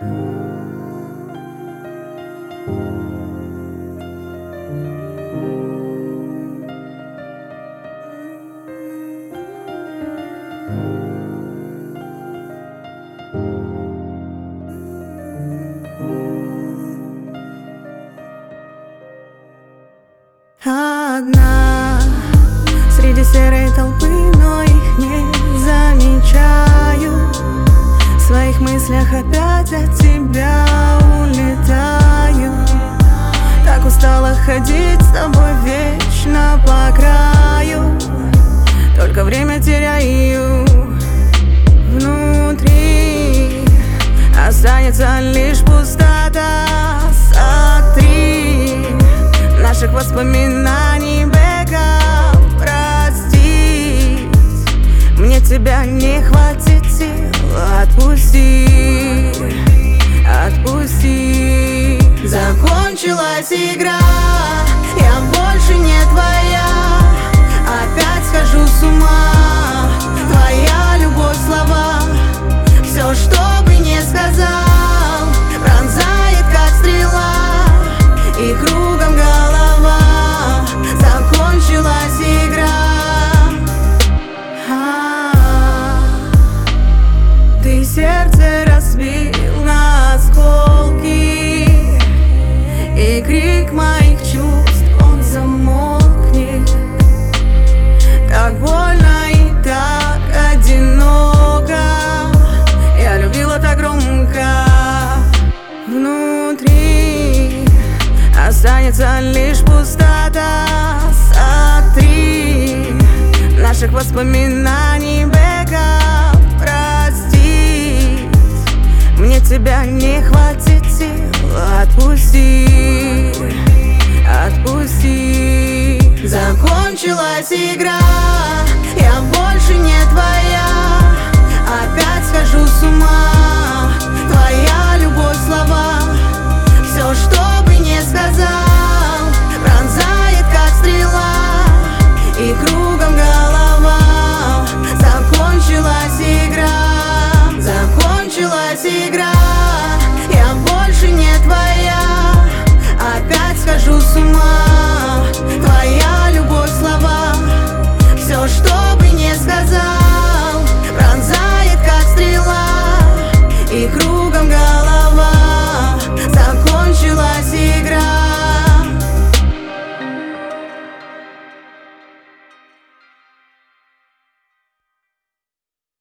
Одна среди серой толпы, но их не замечаю. В своих мыслях опять от тебя улетаю. Так устала ходить с тобой вечно по краю. Только время теряю. Внутри останется лишь пустота. Сотри наших воспоминаний бэкап. Простить мне тебя не хватит сил. Отпусти, отпусти. Закончилась игра, я больше не твоя. Опять схожу с ума. Твоя любовь, слова, все, что бы не сказал, пронзает как стрела, и кругом голова. Закончилась игра. Ты сердце разбил на осколки, и крик моих чувств, он замолкнет. Так больно и так одиноко. Я любила так громко. Внутри останется лишь пустота. Сотри наших воспоминаний бэкап. Простить мне тебя не хватит сил. Отпусти, отпусти. Закончилась игра, я больше не твоя.